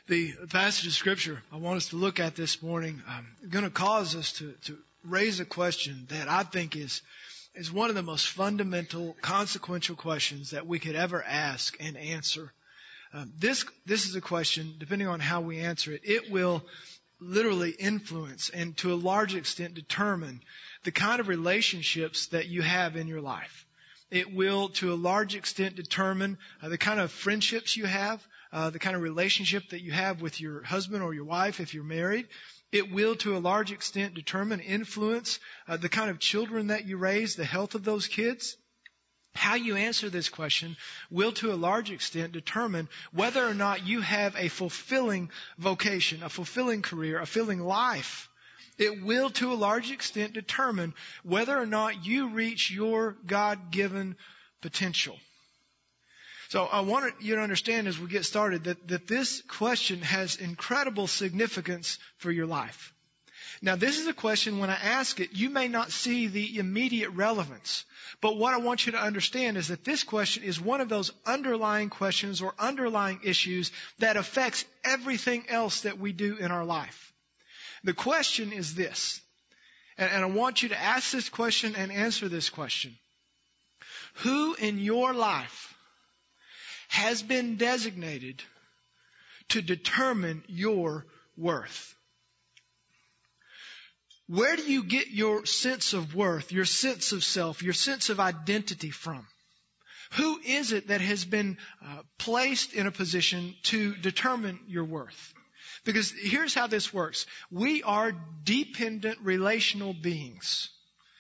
The passage of Scripture I want us to look at this morning going to cause us to raise a question that I think is one of the most fundamental, consequential questions that we could ever ask and answer. This is a question, depending on how we answer it, it will literally influence and to a large extent determine the kind of relationships that you have in your life. It will, to a large extent, determine the kind of friendships you have, the kind of relationship that you have with your husband or your wife if you're married. It will, to a large extent, determine, influence the kind of children that you raise, the health of those kids. How you answer this question will, to a large extent, determine whether or not you have a fulfilling vocation, a fulfilling career, a fulfilling life. It will, to a large extent, determine whether or not you reach your God-given potential. So I want you to understand as we get started that this question has incredible significance for your life. Now, this is a question, when I ask it, you may not see the immediate relevance. But what I want you to understand is that this question is one of those underlying questions or underlying issues that affects everything else that we do in our life. The question is this, and I want you to ask this question and answer this question. Who in your life has been designated to determine your worth? Where do you get your sense of worth, your sense of self, your sense of identity from? Who is it that has been placed in a position to determine your worth? Because here's how this works. We are dependent relational beings.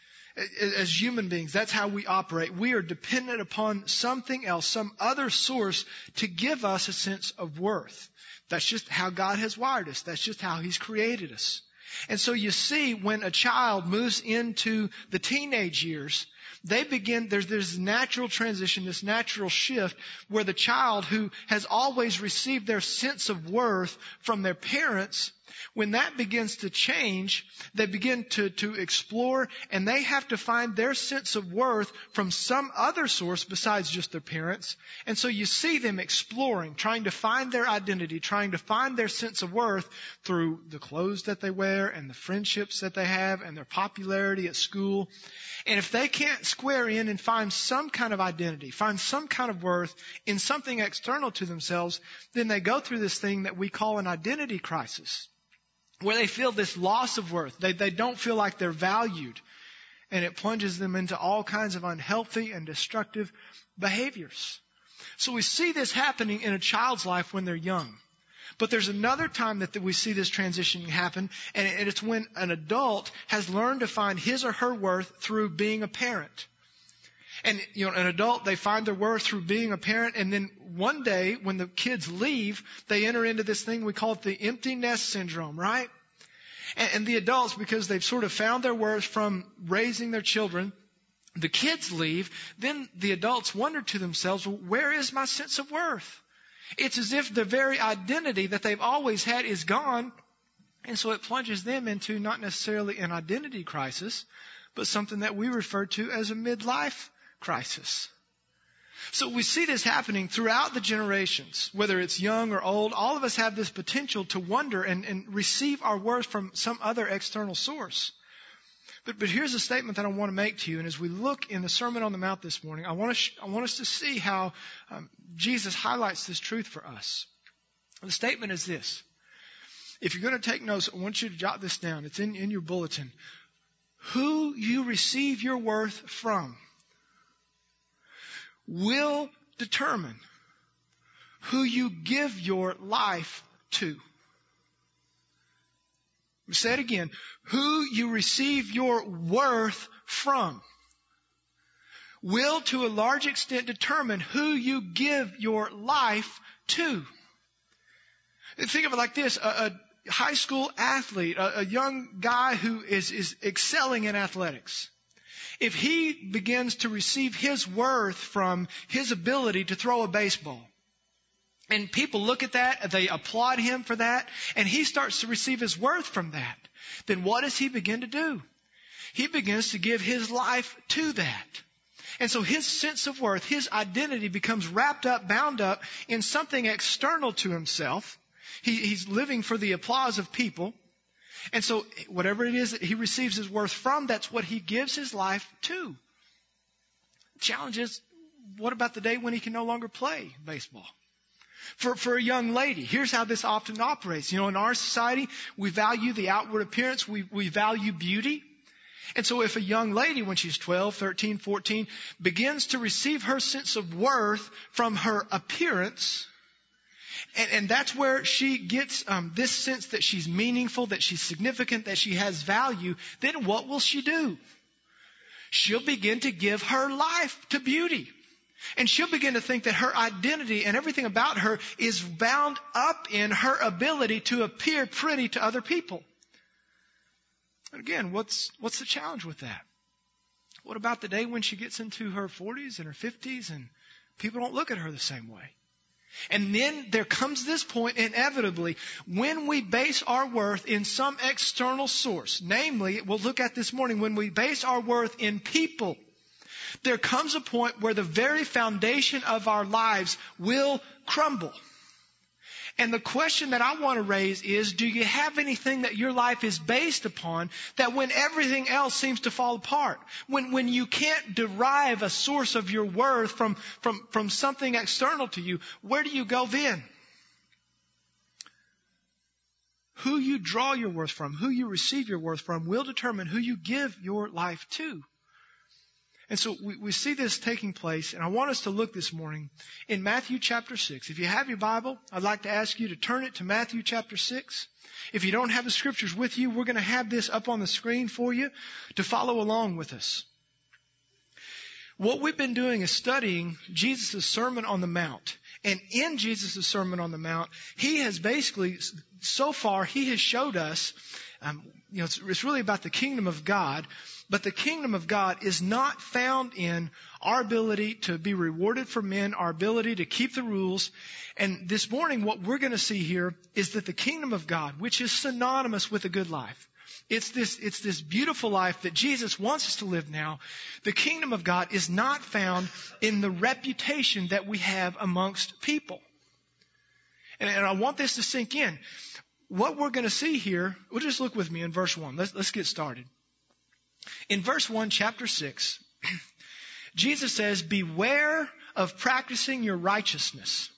As human beings, that's how we operate. We are dependent upon something else, some other source to give us a sense of worth. That's just how God has wired us. That's just how He's created us. And so you see, when a child moves into the teenage years, they begin, there's this natural transition, this natural shift where the child who has always received their sense of worth from their parents, when that begins to change, they begin to explore, and they have to find their sense of worth from some other source besides just their parents. And so you see them exploring, trying to find their identity, trying to find their sense of worth through the clothes that they wear and the friendships that they have and their popularity at school. And if they can't square in and find some kind of identity, find some kind of worth in something external to themselves, then they go through this thing that we call an identity crisis, where they feel this loss of worth. They don't feel like they're valued. And it plunges them into all kinds of unhealthy and destructive behaviors. So we see this happening in a child's life when they're young. But there's another time that we see this transition happen, and it's when an adult has learned to find his or her worth through being a parent. And, an adult, they find their worth through being a parent, and then one day, when the kids leave, they enter into this thing, we call it the empty nest syndrome, right? And the adults, because they've sort of found their worth from raising their children, the kids leave, then the adults wonder to themselves, well, where is my sense of worth? It's as if the very identity that they've always had is gone. And so it plunges them into not necessarily an identity crisis, but something that we refer to as a midlife crisis. So we see this happening throughout the generations, whether it's young or old. All of us have this potential to wonder and receive our worth from some other external source. But here's a statement that I want to make to you. And as we look in the Sermon on the Mount this morning, I want us to see how Jesus highlights this truth for us. The statement is this. If you're going to take notes, I want you to jot this down. It's in your bulletin. Who you receive your worth from will determine who you give your life to. Let me say it again. Who you receive your worth from will to a large extent determine who you give your life to. Think of it like this. A high school athlete, a young guy who is excelling in athletics. If he begins to receive his worth from his ability to throw a baseball, and people look at that, they applaud him for that, and he starts to receive his worth from that, then what does he begin to do? He begins to give his life to that. And so his sense of worth, his identity becomes wrapped up, bound up in something external to himself. He's living for the applause of people. And so whatever it is that he receives his worth from, that's what he gives his life to. The challenge is, what about the day when he can no longer play baseball? For a young lady, here's how this often operates. In our society, we value the outward appearance. We value beauty. And so if a young lady, when she's 12, 13, 14, begins to receive her sense of worth from her appearance, and that's where she gets this sense that she's meaningful, that she's significant, that she has value, then what will she do? She'll begin to give her life to beauty. And she'll begin to think that her identity and everything about her is bound up in her ability to appear pretty to other people. And again, what's the challenge with that? What about the day when she gets into her 40s and her 50s and people don't look at her the same way? And then there comes this point inevitably when we base our worth in some external source. Namely, we'll look at this morning, when we base our worth in people. There comes a point where the very foundation of our lives will crumble. And the question that I want to raise is, do you have anything that your life is based upon that when everything else seems to fall apart, when you can't derive a source of your worth from something external to you, where do you go then? Who you draw your worth from, who you receive your worth from, will determine who you give your life to. And so we see this taking place, and I want us to look this morning in Matthew chapter 6. If you have your Bible, I'd like to ask you to turn it to Matthew chapter 6. If you don't have the scriptures with you, we're going to have this up on the screen for you to follow along with us. What we've been doing is studying Jesus' Sermon on the Mount. And in Jesus' Sermon on the Mount, he has basically, so far, he has showed us, it's really about the kingdom of God. But the kingdom of God is not found in our ability to be rewarded for men, our ability to keep the rules. And this morning, what we're going to see here is that the kingdom of God, which is synonymous with a good life, it's this beautiful life that Jesus wants us to live now. The kingdom of God is not found in the reputation that we have amongst people. And I want this to sink in. What we're going to see here, well, just look with me in verse 1. Let's get started. In verse 1, chapter 6, Jesus says, beware of practicing your righteousness.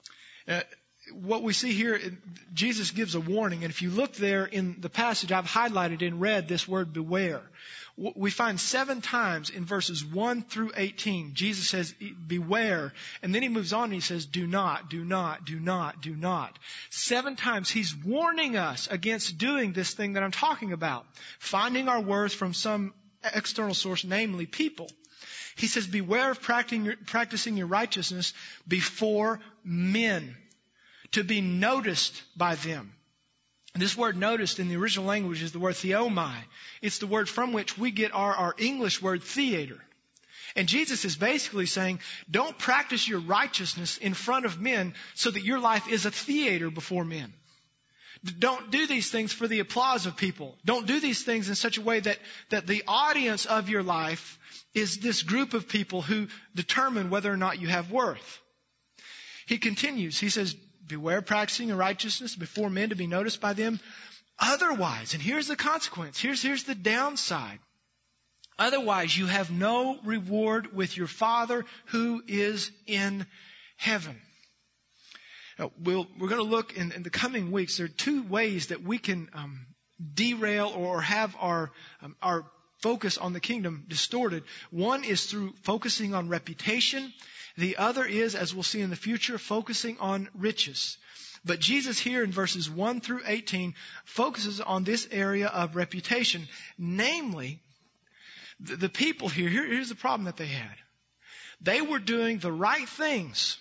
What we see here, Jesus gives a warning. And if you look there in the passage, I've highlighted in red this word beware. We find 7 times in verses 1 through 18, Jesus says, beware. And then he moves on and he says, do not, do not, do not, do not. 7 times he's warning us against doing this thing that I'm talking about. Finding our worth from some external source, namely people. He says, beware of practicing your righteousness before men, to be noticed by them. And this word noticed in the original language is the word theomai. It's the word from which we get our English word theater. And Jesus is basically saying, don't practice your righteousness in front of men so that your life is a theater before men. Don't do these things for the applause of people. Don't do these things in such a way that the audience of your life is this group of people who determine whether or not you have worth. He continues, he says, beware practicing your righteousness before men to be noticed by them. Otherwise, and here's the consequence. Here's the downside. Otherwise, you have no reward with your Father who is in heaven. Now, we're going to look in the coming weeks. There are 2 ways that we can derail or have our focus on the kingdom distorted. One is through focusing on reputation. The other is, as we'll see in the future, focusing on riches. But Jesus here in verses 1 through 18 focuses on this area of reputation. Namely, the people here, here's the problem that they had. They were doing the right things.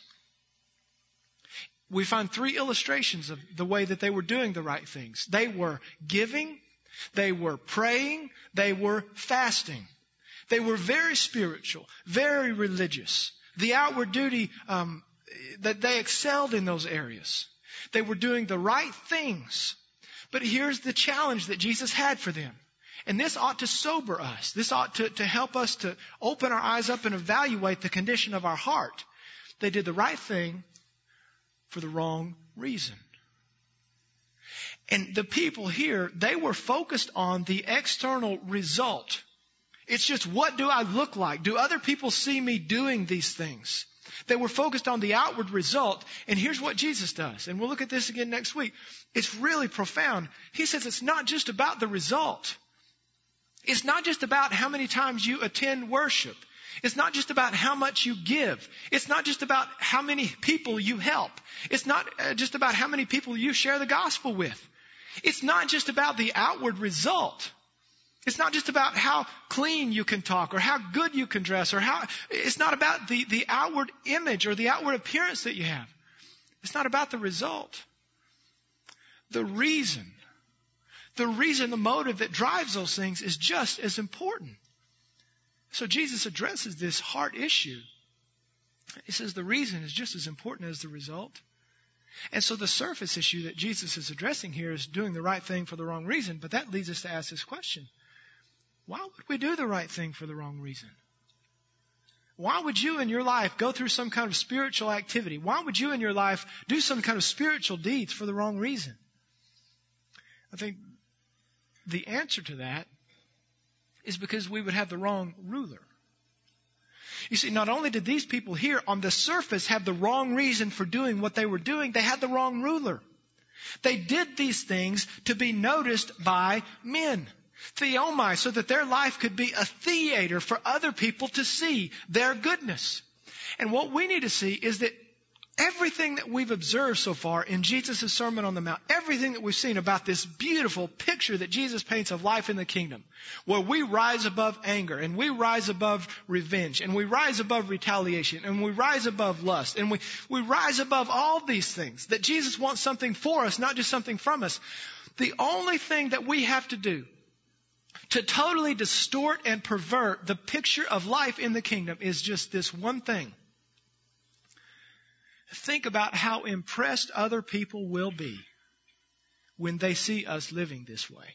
We find 3 illustrations of the way that they were doing the right things. They were giving, they were praying, they were fasting. They were very spiritual, very religious. The outward duty, that they excelled in those areas. They were doing the right things. But here's the challenge that Jesus had for them. And this ought to sober us. This ought to help us to open our eyes up and evaluate the condition of our heart. They did the right thing for the wrong reason. And the people here, they were focused on the external result. It's just, what do I look like? Do other people see me doing these things? They were focused on the outward result. And here's what Jesus does. And we'll look at this again next week. It's really profound. He says it's not just about the result. It's not just about how many times you attend worship. It's not just about how much you give. It's not just about how many people you help. It's not just about how many people you share the gospel with. It's not just about the outward result. It's not just about how clean you can talk or how good you can dress or it's not about the outward image or the outward appearance that you have. It's not about the result. The reason, the motive that drives those things is just as important. So Jesus addresses this heart issue. He says the reason is just as important as the result. And so the surface issue that Jesus is addressing here is doing the right thing for the wrong reason. But that leads us to ask this question. Why would we do the right thing for the wrong reason? Why would you in your life go through some kind of spiritual activity? Why would you in your life do some kind of spiritual deeds for the wrong reason? I think the answer to that is because we would have the wrong ruler. You see, not only did these people here on the surface have the wrong reason for doing what they were doing, they had the wrong ruler. They did these things to be noticed by men. Theomai, so that their life could be a theater for other people to see their goodness. And what we need to see is that everything that we've observed so far in Jesus' Sermon on the Mount, everything that we've seen about this beautiful picture that Jesus paints of life in the kingdom, where we rise above anger, and we rise above revenge, and we rise above retaliation, and we rise above lust, and we rise above all these things, that Jesus wants something for us, not just something from us. The only thing that we have to do to totally distort and pervert the picture of life in the kingdom is just this one thing. Think about how impressed other people will be when they see us living this way.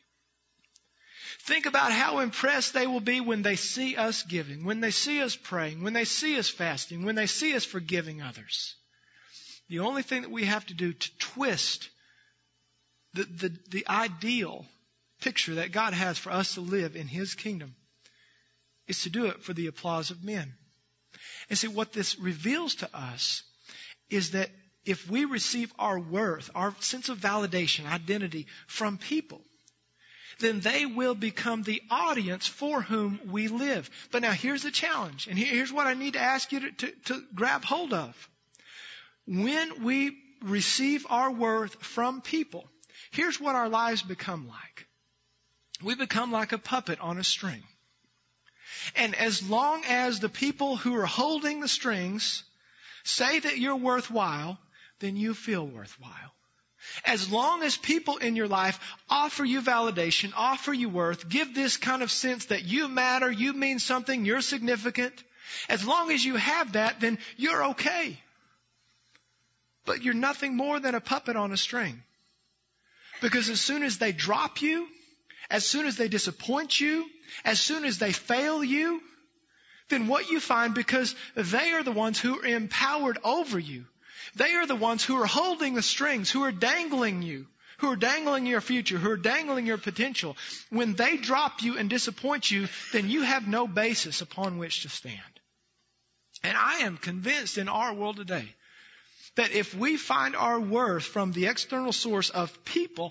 Think about how impressed they will be when they see us giving, when they see us praying, when they see us fasting, when they see us forgiving others. The only thing that we have to do to twist the ideal picture that God has for us to live in His kingdom is to do it for the applause of men. And see, what this reveals to us is that if we receive our worth, our sense of validation, identity from people, then they will become the audience for whom we live. But now here's the challenge, and here's what I need to ask you to grab hold of. When we receive our worth from people, here's what our lives become like. We become like a puppet on a string. And as long as the people who are holding the strings say that you're worthwhile, then you feel worthwhile. As long as people in your life offer you validation, offer you worth, give this kind of sense that you matter, you mean something, you're significant, as long as you have that, then you're okay. But you're nothing more than a puppet on a string. Because as soon as they drop you, as soon as they disappoint you, as soon as they fail you, then what you find, because they are the ones who are empowered over you, they are the ones who are holding the strings, who are dangling you, who are dangling your future, who are dangling your potential. When they drop you and disappoint you, then you have no basis upon which to stand. And I am convinced in our world today that if we find our worth from the external source of people,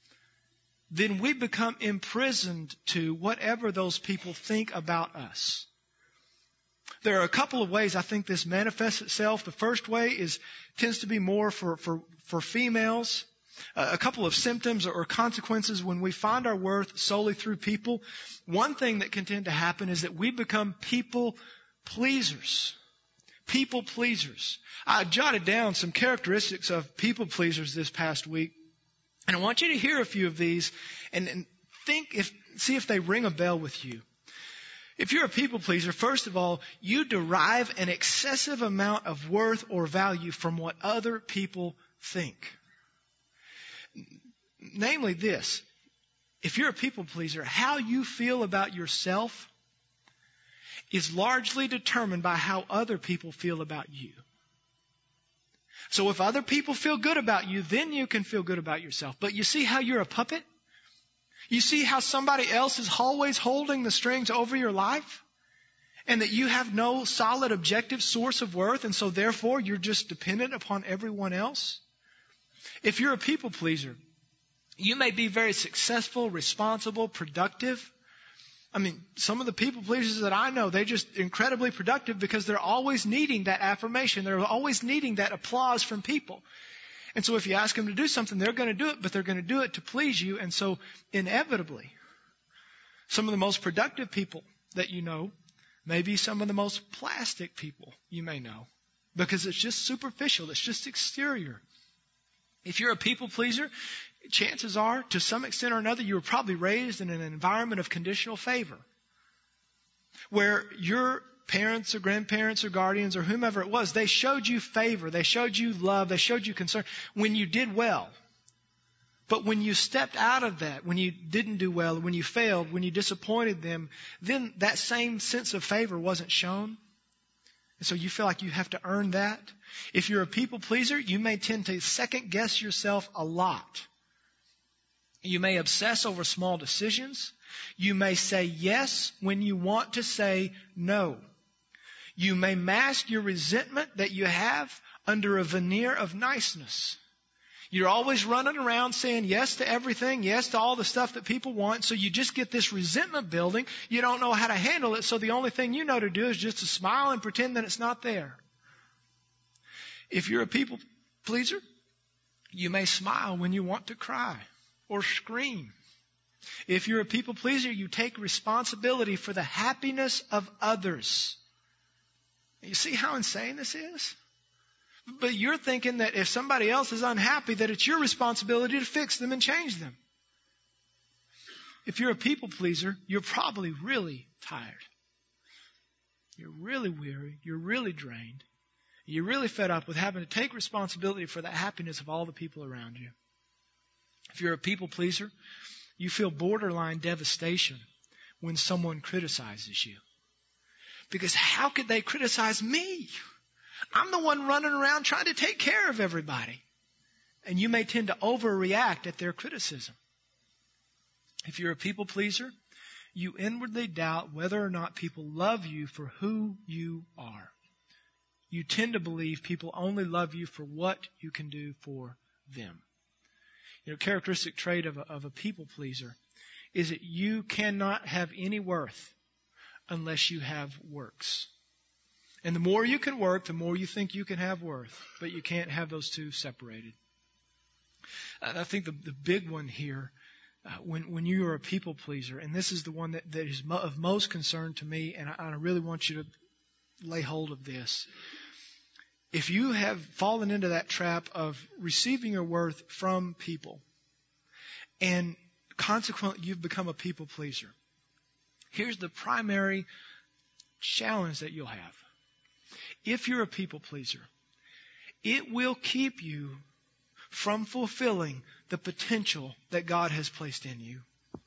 then we become imprisoned to whatever those people think about us. There are a couple of ways I think this manifests itself. The first way tends to be more for females. A couple of symptoms or consequences when we find our worth solely through people. One thing that can tend to happen is that we become people pleasers. People pleasers. I jotted down some characteristics of people pleasers this past week. And I want you to hear a few of these and see if they ring a bell with you. If you're a people pleaser, first of all, you derive an excessive amount of worth or value from what other people think. Namely this, if you're a people pleaser, how you feel about yourself is largely determined by how other people feel about you. So if other people feel good about you, then you can feel good about yourself. But you see how you're a puppet? You see how somebody else is always holding the strings over your life? And that you have no solid objective source of worth, and so therefore you're just dependent upon everyone else? If you're a people pleaser, you may be very successful, responsible, productive. I mean, some of the people pleasers that I know, they're just incredibly productive because they're always needing that affirmation. They're always needing that applause from people. And so if you ask them to do something, they're going to do it, but they're going to do it to please you. And so inevitably, some of the most productive people that you know may be some of the most plastic people you may know, because it's just superficial. It's just exterior. If you're a people pleaser, chances are, to some extent or another, you were probably raised in an environment of conditional favor, where your parents or grandparents or guardians or whomever it was, they showed you favor, they showed you love, they showed you concern when you did well. But when you stepped out of that, when you didn't do well, when you failed, when you disappointed them, then that same sense of favor wasn't shown. And so you feel like you have to earn that. If you're a people pleaser, you may tend to second guess yourself a lot. You may obsess over small decisions. You may say yes when you want to say no. You may mask your resentment that you have under a veneer of niceness. You're always running around saying yes to everything, yes to all the stuff that people want, so you just get this resentment building. You don't know how to handle it, so the only thing you know to do is just to smile and pretend that it's not there. If you're a people pleaser, you may smile when you want to cry or scream. If you're a people pleaser, you take responsibility for the happiness of others. You see how insane this is? But you're thinking that if somebody else is unhappy, that it's your responsibility to fix them and change them. If you're a people pleaser, you're probably really tired. You're really weary. You're really drained. You're really fed up with having to take responsibility for the happiness of all the people around you. If you're a people pleaser, you feel borderline devastation when someone criticizes you. Because how could they criticize me? I'm the one running around trying to take care of everybody. And you may tend to overreact at their criticism. If you're a people pleaser, you inwardly doubt whether or not people love you for who you are. You tend to believe people only love you for what you can do for them. You know, characteristic trait of a people pleaser is that you cannot have any worth unless you have works. And the more you can work, the more you think you can have worth. But you can't have those two separated. I think the big one here, when you are a people pleaser, and this is the one that is of most concern to me, and I really want you to lay hold of this. If you have fallen into that trap of receiving your worth from people, and consequently you've become a people pleaser, here's the primary challenge that you'll have. If you're a people pleaser, it will keep you from fulfilling the potential that God has placed in you.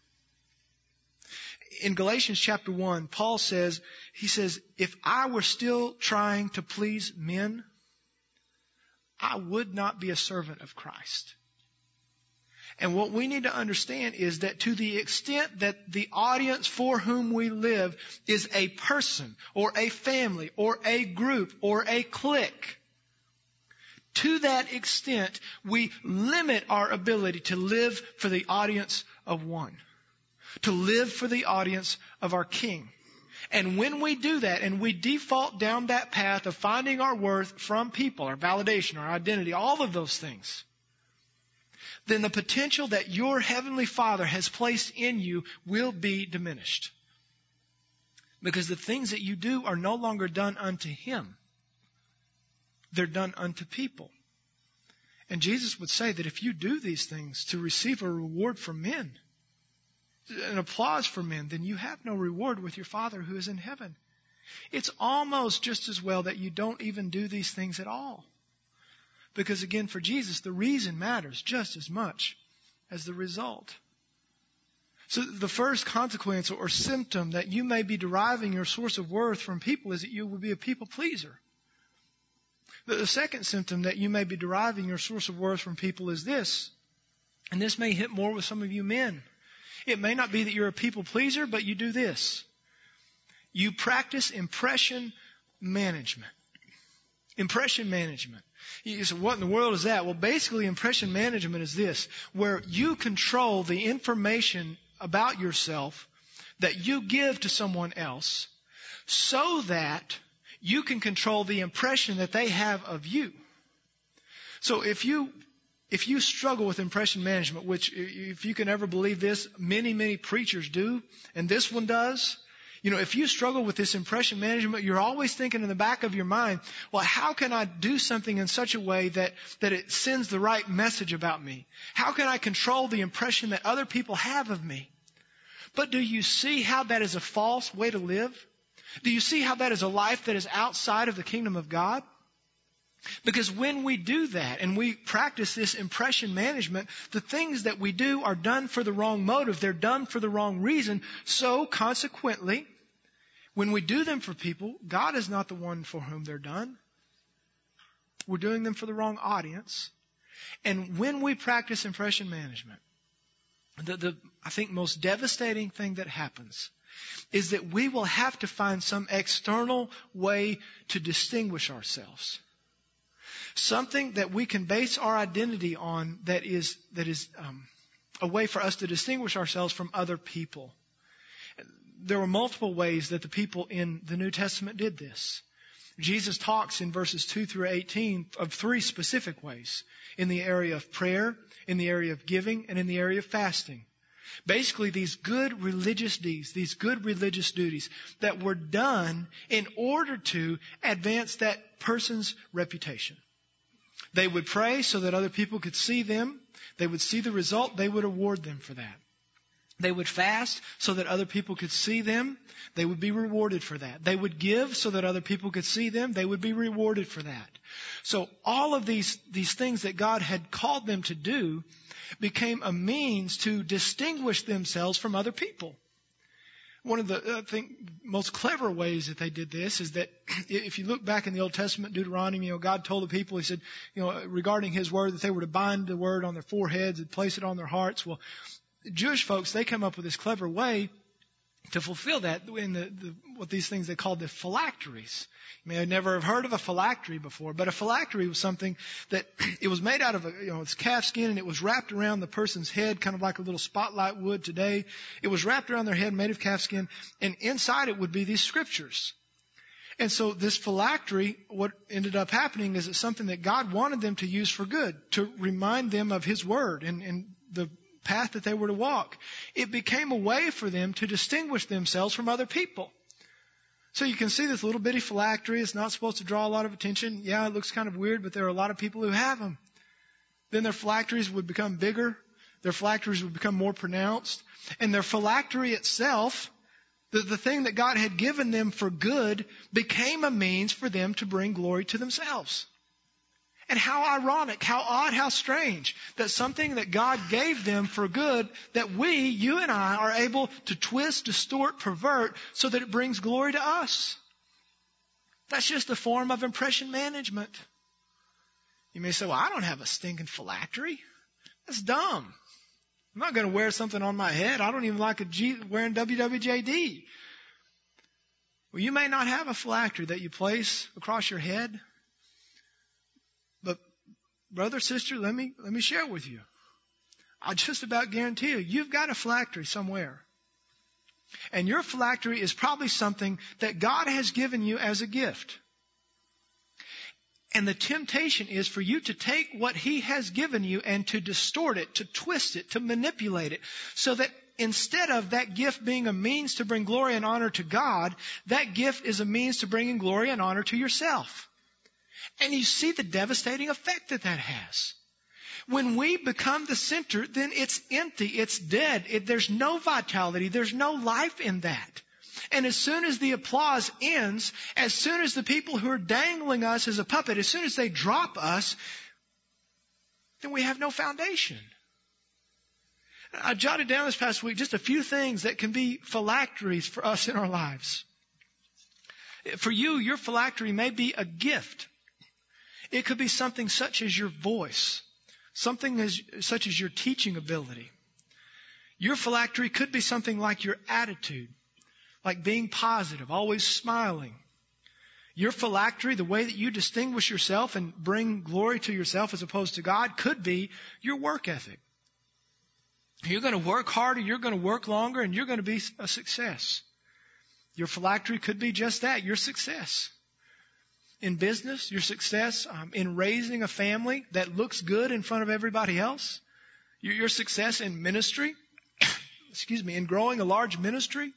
In Galatians chapter 1, Paul says, if I were still trying to please men, I would not be a servant of Christ. And what we need to understand is that to the extent that the audience for whom we live is a person or a family or a group or a clique, to that extent we limit our ability to live for the audience of one, to live for the audience of our King. And when we do that and we default down that path of finding our worth from people, our validation, our identity, all of those things, then the potential that your Heavenly Father has placed in you will be diminished. Because the things that you do are no longer done unto Him. They're done unto people. And Jesus would say that if you do these things to receive a reward from men, an applause from men, then you have no reward with your Father who is in heaven. It's almost just as well that you don't even do these things at all. Because again, for Jesus, the reason matters just as much as the result. So the first consequence or symptom that you may be deriving your source of worth from people is that you will be a people pleaser. The second symptom that you may be deriving your source of worth from people is this, and this may hit more with some of you men. It may not be that you're a people pleaser, but you do this. You practice impression management. Impression management. You say, what in the world is that? Well, basically, impression management is this, where you control the information about yourself that you give to someone else so that you can control the impression that they have of you. So if you struggle with impression management, which if you can ever believe this, many preachers do, and this one does, if you struggle with this impression management, you're always thinking in the back of your mind, well, how can I do something in such a way that it sends the right message about me? How can I control the impression that other people have of me? But do you see how that is a false way to live? Do you see how that is a life that is outside of the kingdom of God? Because when we do that and we practice this impression management, the things that we do are done for the wrong motive. They're done for the wrong reason. So consequently, when we do them for people, God is not the one for whom they're done. We're doing them for the wrong audience. And when we practice impression management, the I think most devastating thing that happens is that we will have to find some external way to distinguish ourselves. Something that we can base our identity on that is a way for us to distinguish ourselves from other people. There were multiple ways that the people in the New Testament did this. Jesus talks in verses 2 through 18 of 3 specific ways. In the area of prayer, in the area of giving, and in the area of fasting. Basically, these good religious deeds, these good religious duties that were done in order to advance that person's reputation. They would pray so that other people could see them. They would see the result. They would award them for that. They would fast so that other people could see them. They would be rewarded for that. They would give so that other people could see them. They would be rewarded for that. So all of these things that God had called them to do became a means to distinguish themselves from other people. One of the most clever ways that they did this is that if you look back in the Old Testament, Deuteronomy, God told the people, He said, regarding His word, that they were to bind the word on their foreheads and place it on their hearts. Well, Jewish folks, they come up with this clever way to fulfill that in what these things they called the phylacteries. You may have never have heard of a phylactery before, but a phylactery was something that it was made out of it's calf skin, and it was wrapped around the person's head, kind of like a little spotlight would today. It was wrapped around their head, made of calf skin, and inside it would be these scriptures. And so this phylactery, what ended up happening is it's something that God wanted them to use for good, to remind them of His word and the path that they were to walk. It became a way for them to distinguish themselves from other people. So you can see this little bitty phylactery. It's not supposed to draw a lot of attention. Yeah, it looks kind of weird, but there are a lot of people who have them. Then their phylacteries would become bigger. Their phylacteries would become more pronounced. And their phylactery itself, the thing that God had given them for good, became a means for them to bring glory to themselves. And how ironic, how odd, how strange that something that God gave them for good, that we, you and I, are able to twist, distort, pervert so that it brings glory to us. That's just a form of impression management. You may say, well, I don't have a stinking phylactery. That's dumb. I'm not going to wear something on my head. I don't even like wearing WWJD. Well, you may not have a phylactery that you place across your head. But brother, sister, let me share with you. I just about guarantee you've got a phylactery somewhere. And your phylactery is probably something that God has given you as a gift. And the temptation is for you to take what He has given you and to distort it, to twist it, to manipulate it, so that instead of that gift being a means to bring glory and honor to God, that gift is a means to bringing glory and honor to yourself. And you see the devastating effect that has. When we become the center, then it's empty, it's dead. There's no vitality, there's no life in that. And as soon as the applause ends, as soon as the people who are dangling us as a puppet, as soon as they drop us, then we have no foundation. I jotted down this past week just a few things that can be phylacteries for us in our lives. For you, your phylactery may be a gift. It could be something such as your voice, such as your teaching ability. Your phylactery could be something like your attitude, like being positive, always smiling. Your phylactery, the way that you distinguish yourself and bring glory to yourself as opposed to God, could be your work ethic. You're going to work harder, you're going to work longer, and you're going to be a success. Your phylactery could be just that, your success. In business, your success in raising a family that looks good in front of everybody else. Your success in ministry, in growing a large ministry.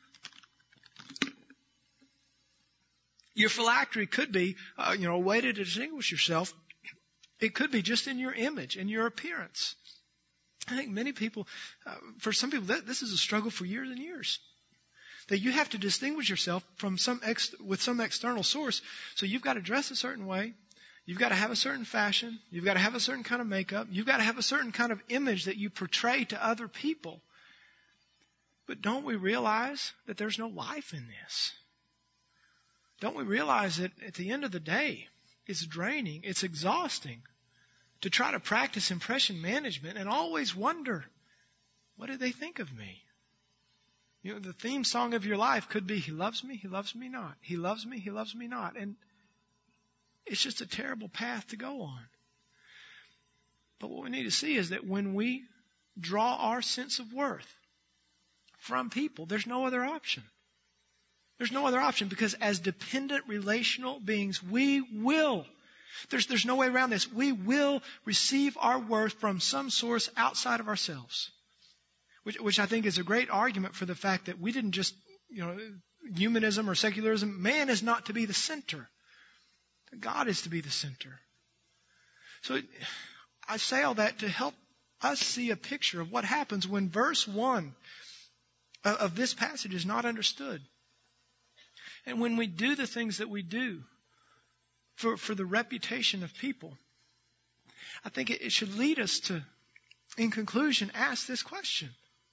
Your phylactery could be, a way to distinguish yourself. It could be just in your image, in your appearance. I think many people, for some people, this is a struggle for years and years. That you have to distinguish yourself from with some external source. So you've got to dress a certain way. You've got to have a certain fashion. You've got to have a certain kind of makeup. You've got to have a certain kind of image that you portray to other people. But don't we realize that there's no life in this? Don't we realize that at the end of the day, it's draining, it's exhausting to try to practice impression management and always wonder, what do they think of me? The theme song of your life could be, he loves me not. He loves me not. And it's just a terrible path to go on. But what we need to see is that when we draw our sense of worth from people, there's no other option. There's no other option, because as dependent relational beings, there's no way around this. We will receive our worth from some source outside of ourselves. Which I think is a great argument for the fact that we didn't just, humanism or secularism. Man is not to be the center. God is to be the center. So I say all that to help us see a picture of what happens when verse 1 of this passage is not understood. And when we do the things that we do for the reputation of people, I think it should lead us to, in conclusion, ask this question.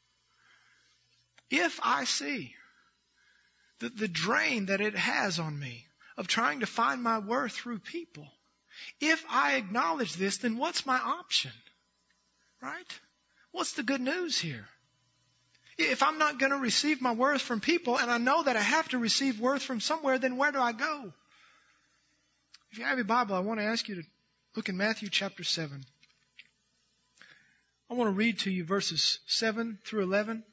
If I see the drain that it has on me of trying to find my worth through people, if I acknowledge this, then what's my option? Right? What's the good news here? If I'm not going to receive my worth from people, and I know that I have to receive worth from somewhere, then where do I go? If you have your Bible, I want to ask you to look in Matthew chapter 7. I want to read to you verses 7 through 11.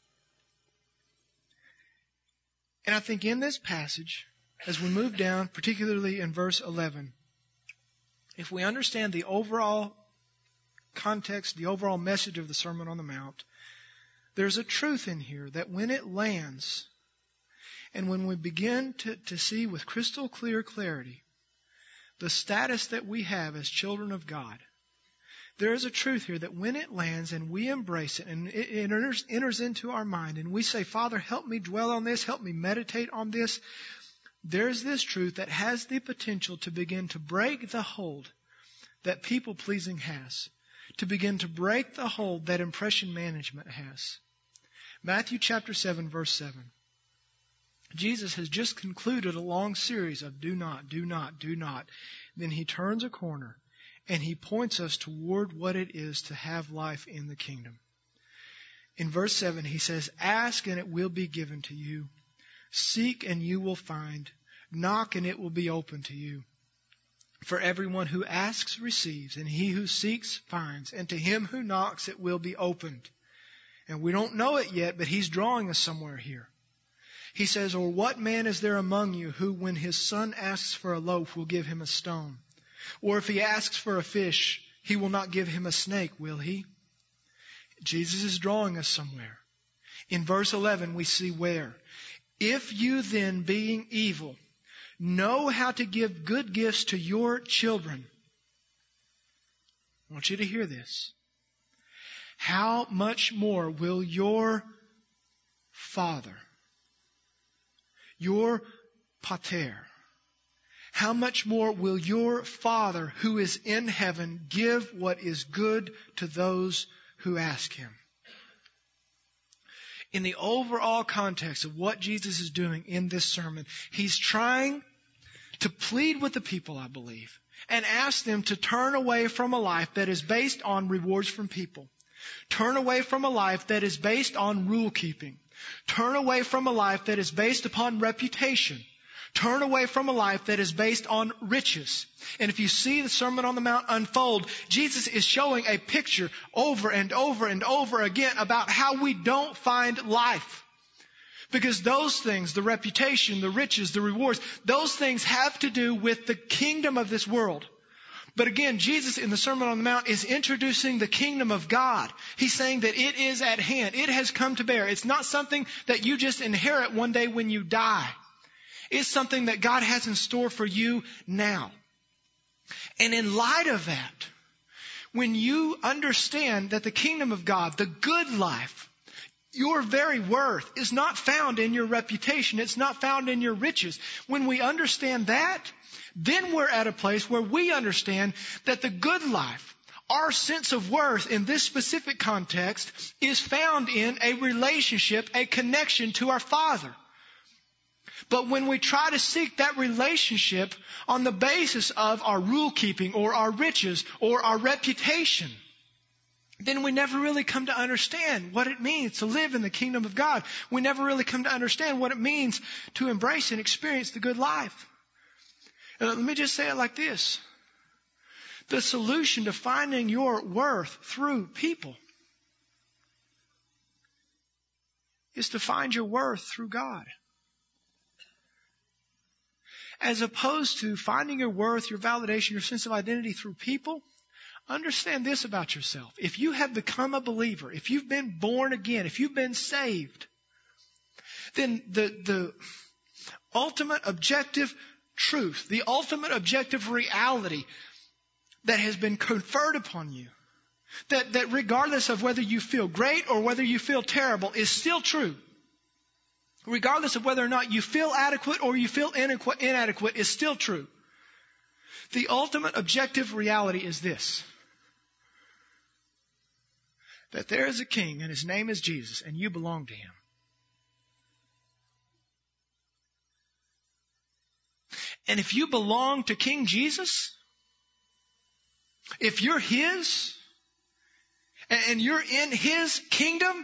And I think in this passage, as we move down, particularly in verse 11, if we understand the overall context, the overall message of the Sermon on the Mount, there's a truth in here that when it lands, and when we begin to see with crystal clear clarity the status that we have as children of God, there is a truth here that when it lands and we embrace it and it enters into our mind and we say, Father, help me dwell on this, help me meditate on this, there's this truth that has the potential to begin to break the hold that people-pleasing has, to begin to break the hold that impression management has. Matthew chapter 7, verse 7. Jesus has just concluded a long series of do not, do not, do not. Then he turns a corner and he points us toward what it is to have life in the kingdom. In verse 7, he says, ask and it will be given to you. Seek and you will find. Knock and it will be open to you. For everyone who asks receives, and he who seeks finds, and to him who knocks it will be opened. And we don't know it yet, but he's drawing us somewhere here. He says, or what man is there among you who, when his son asks for a loaf, will give him a stone? Or if he asks for a fish, he will not give him a snake, will he? Jesus is drawing us somewhere. In verse 11, we see where. If you then, being evil, know how to give good gifts to your children. I want you to hear this. How much more will your Father, your pater, how much more will your Father who is in heaven give what is good to those who ask him? In the overall context of what Jesus is doing in this sermon, he's trying to plead with the people, I believe. and ask them to turn away from a life that is based on rewards from people. Turn away from a life that is based on rule keeping. Turn away from a life that is based upon reputation. Turn away from a life that is based on riches. And if you see the Sermon on the Mount unfold, Jesus is showing a picture over and over and over again about how we don't find life. Because those things, the reputation, the riches, the rewards, those things have to do with the kingdom of this world. But again, Jesus in the Sermon on the Mount is introducing the kingdom of God. He's saying that it is at hand. It has come to bear. It's not something that you just inherit one day when you die. It's something that God has in store for you now. And in light of that, when you understand that the kingdom of God, the good life, your very worth is not found in your reputation. It's not found in your riches. When we understand that, then we're at a place where we understand that the good life, our sense of worth in this specific context, is found in a relationship, a connection to our Father. But when we try to seek that relationship on the basis of our rule keeping or our riches or our reputation, then we never really come to understand what it means to live in the kingdom of God. We never really come to understand what it means to embrace and experience the good life. Let me just say it like this. The solution to finding your worth through people is to find your worth through God. As opposed to finding your worth, your validation, your sense of identity through people, understand this about yourself. If you have become a believer, if you've been born again, if you've been saved, then the ultimate objective truth, the ultimate objective reality that has been conferred upon you, that regardless of whether you feel great or whether you feel terrible, is still true. Regardless of whether or not you feel adequate or you feel inadequate, is still true. The ultimate objective reality is this: that there is a king and his name is Jesus and you belong to him. And if you belong to King Jesus, if you're his and you're in his kingdom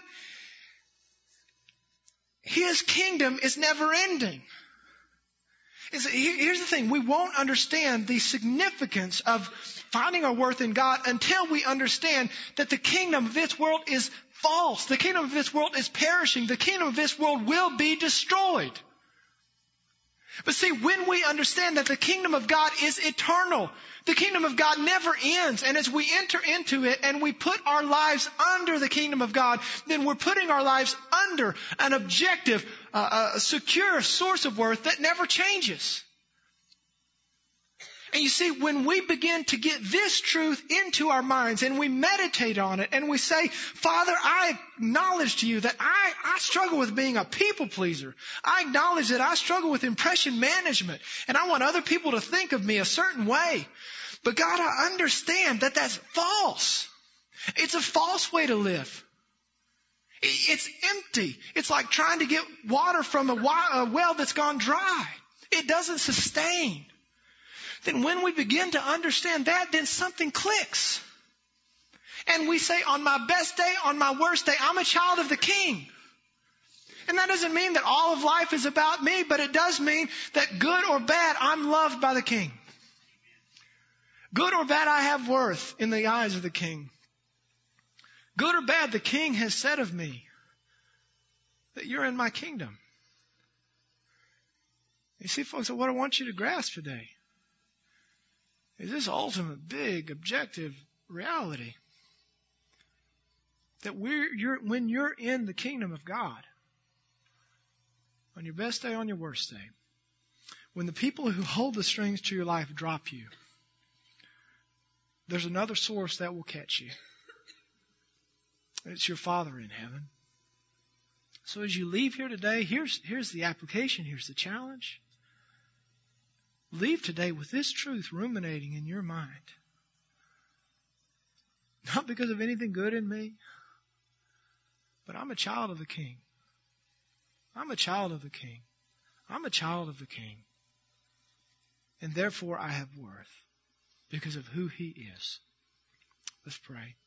is never ending. Here's the thing. We won't understand the significance of finding our worth in God until we understand that the kingdom of this world is false. The kingdom of this world is perishing. The kingdom of this world will be destroyed. But see, when we understand that the kingdom of God is eternal, the kingdom of God never ends. And as we enter into it and we put our lives under the kingdom of God, then we're putting our lives under an objective, a secure source of worth that never changes. And you see, when we begin to get this truth into our minds and we meditate on it and we say, Father, I acknowledge to you that I struggle with being a people pleaser. I acknowledge that I struggle with impression management and I want other people to think of me a certain way. But God, I understand that that's false. It's a false way to live. It's empty. It's like trying to get water from a well that's gone dry. It doesn't sustain. Then when we begin to understand that, then something clicks. And we say, on my best day, on my worst day, I'm a child of the King. And that doesn't mean that all of life is about me, but it does mean that good or bad, I'm loved by the King. Good or bad, I have worth in the eyes of the King. Good or bad, the King has said of me that you're in my kingdom. You see, folks, what I want you to grasp today is this ultimate, big, objective reality. That when you're in the kingdom of God, on your best day, on your worst day, when the people who hold the strings to your life drop you, there's another source that will catch you. It's your Father in heaven. So as you leave here today, here's the application, here's the challenge. Leave today with this truth ruminating in your mind. Not because of anything good in me, but I'm a child of the King. I'm a child of the King. I'm a child of the King. And therefore I have worth. because of who He is. Let's pray.